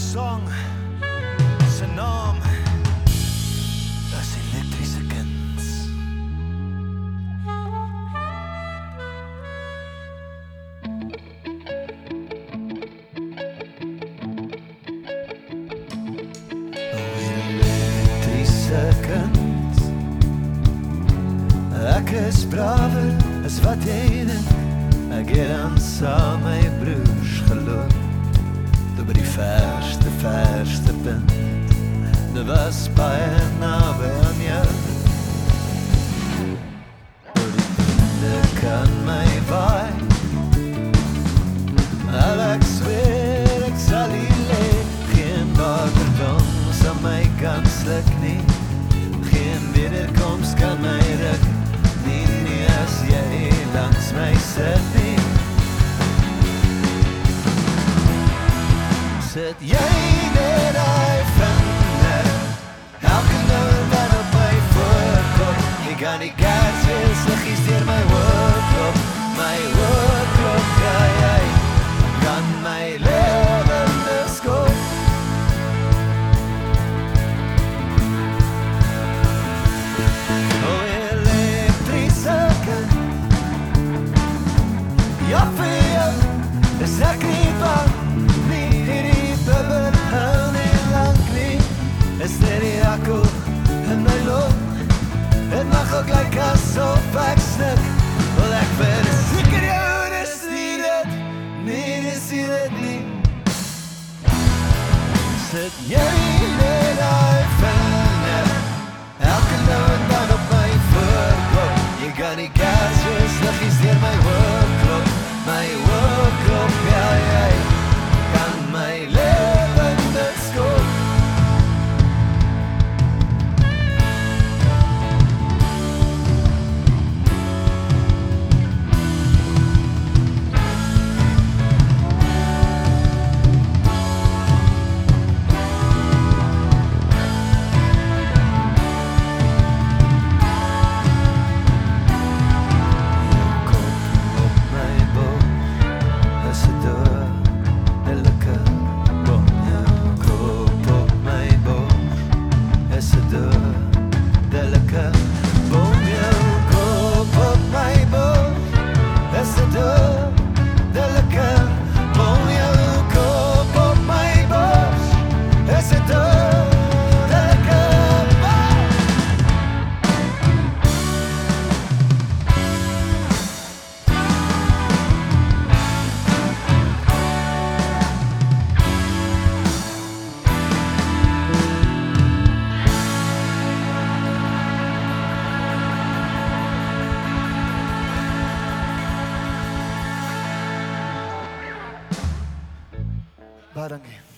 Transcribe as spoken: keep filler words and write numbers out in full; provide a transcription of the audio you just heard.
song se naam is Elektriese Kind. O Elektriese Kind, ek is braver as wat jy dink. Ek het aan saam my broers geloop toe by die verste, verste punt. Dit was baie naby aan jou. Oor die winde kan my waai, al ek zweer ek sal hier lê. Geen waterdom sal my kan sluk nie, geen wederkoms kan my ruk nie, nie as jy langs my sit nie. Sit jy net die vinger, elke nou en dan op my voorkop. Jy kan die kaars wees, liggies deur my oorklop, my oorklop, ja jy kan my lewende skop. O Elektriese Kind, ja vir jou is ek nie bang nie, hierdie bubber hou nie lang nie. Is net die akku in my long, het mag ook lyk asof ek snik. Wil ek verseker jou, dis nie dit, nee dis nie dit nie. Sit jy net die vinger, elke nou en dan op my voorkop. Jy kan die kaars wees, liggies deur my oorklop, my oorklop, ja jy kan my lewende skop. Baie dankie.